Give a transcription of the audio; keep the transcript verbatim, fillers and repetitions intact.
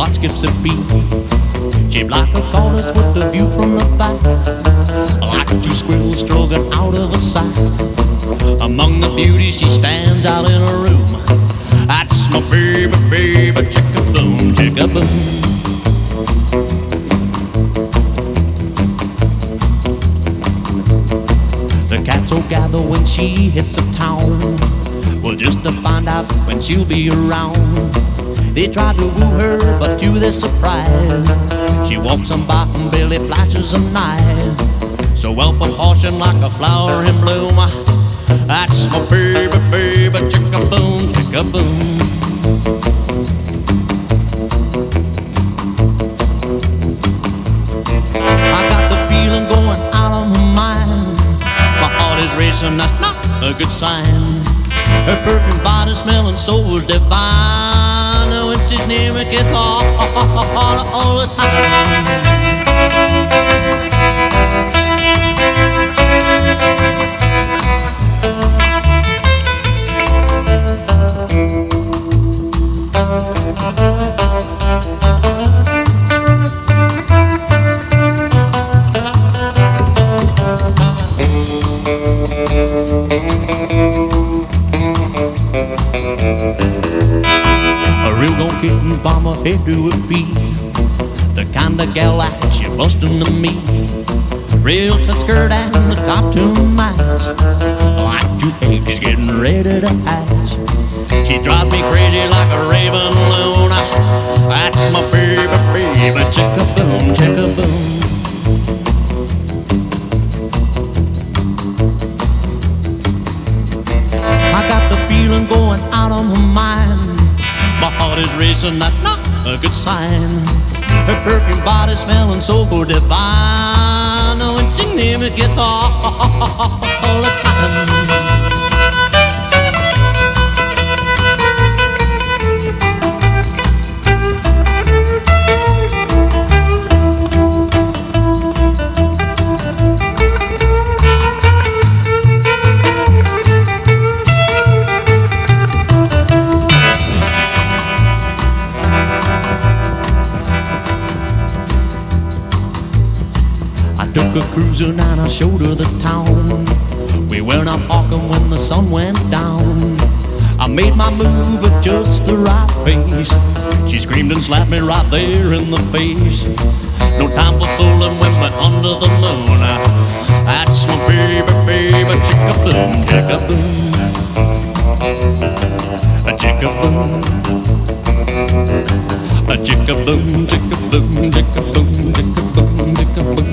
trot skips a beat, shaped like a goddess with the view from the back, like two squirrels strolling out of a sack. Among the beauties she stands out in a room. That's my baby, baby, chick-a-boom, chick-a-boom. The cats all gather when she hits the town, well, just to find out when she'll be around. They try to woo her, but to their surprise, she walks on by and barely flashes an eye. So well proportioned like a flower in bloom. That's my baby, baby, chick-a-boom, chick-a-boom. I got the feeling going out of my mind. My heart is racing, that's not a good sign. Her perfume body smelling so divine. When she's near me, gets hard all the time. A real gon' from her head to her feet, the kind of gal that she bustin' to meet. Real tight skirt and the top to match, like two eggs getting ready to hatch. She drives me crazy like a raven loon. That's my baby, baby, chick-a-boom, chick-a-boom. I got the feeling going out of my mind. My heart is racing, that's not a good sign. Her perfume body smelling so divine. When she near me, gets hard all the time. Took a cruising and I showed her the town. We were not walking when the sun went down. I made my move at just the right pace. She screamed and slapped me right there in the face. No time for fooling when we're under the moon. That's my baby, baby, chick-a-boom, chick-a-boom. A chick-a-boom. A chick-a-boom, chick-a-boom, chick-a-boom, chick-a-boom, chick-a-boom.